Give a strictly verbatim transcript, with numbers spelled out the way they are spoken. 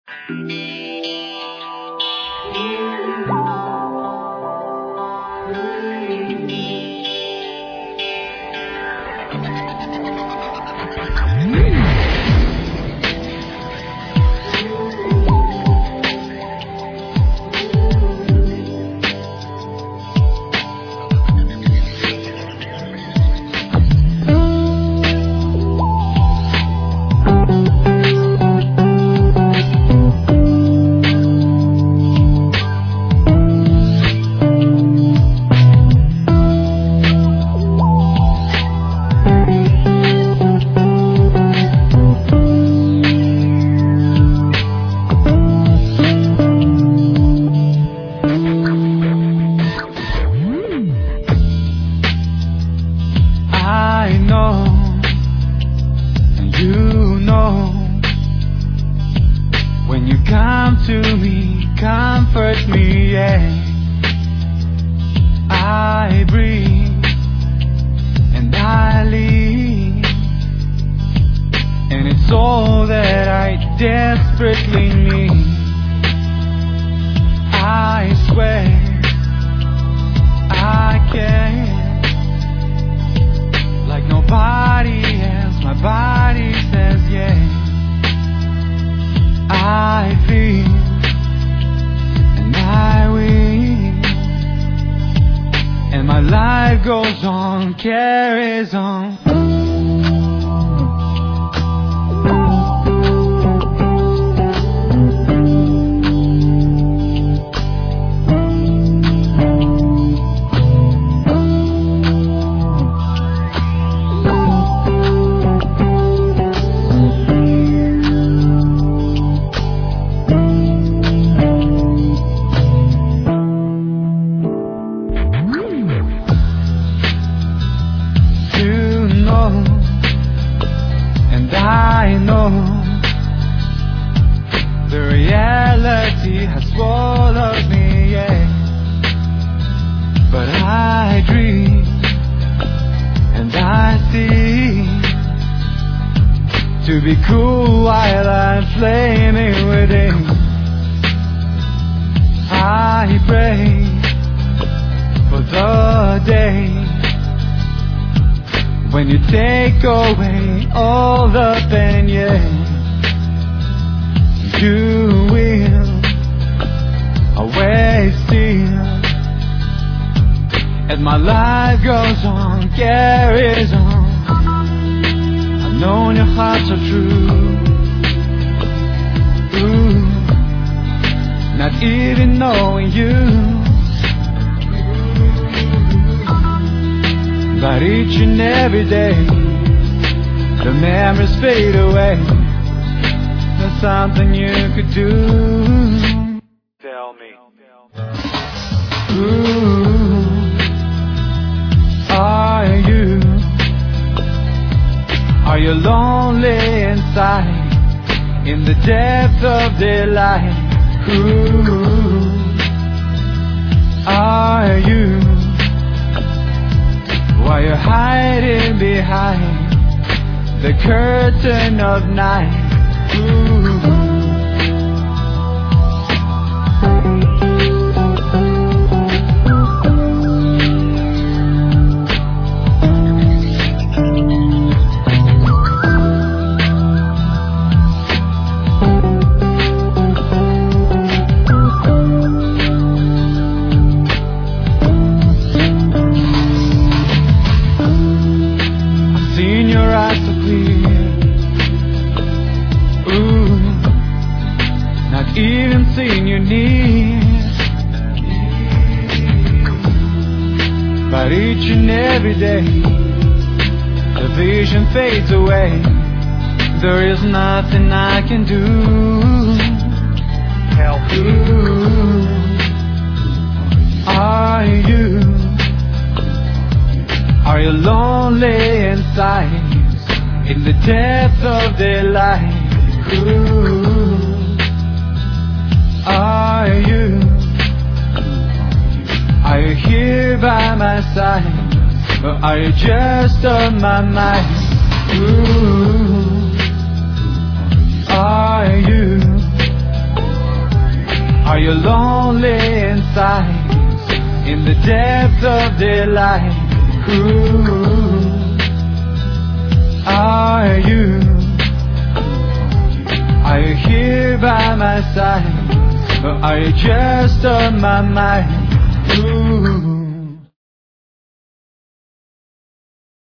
I know, and you know, when you come to me, comfort me, yeah. I breathe and I live, and it's all that I desperately need. I swear I can, like nobody else. My body says yeah. I feel and I will, and my life goes on, carries on. And I know the reality has swallowed me, yeah. But I dream and I see to be cool while I'm flaming within. I pray for the day when you take away all the pain, yeah. You will always still, as my life goes on, carries on. I've known your heart's so true, ooh, not even knowing you. But each and every day, the memories fade away. There's something you could do. Tell me. Ooh, are you, are you lonely inside, in the depth of daylight? Ooh, are you, while you're hiding behind the curtain of night? Ooh. Seen your eyes so clear, ooh, not even seen you near. But each and every day, the vision fades away. There is nothing I can do. Help you. Are you, are you lonely inside, in the depth of daylight? Ooh, are you, are you here by my side, or are you just on my mind? Ooh, are you, you lonely inside, in the depths of daylight? Ooh, are you, are you here by my side, or are you just on my mind? Ooh.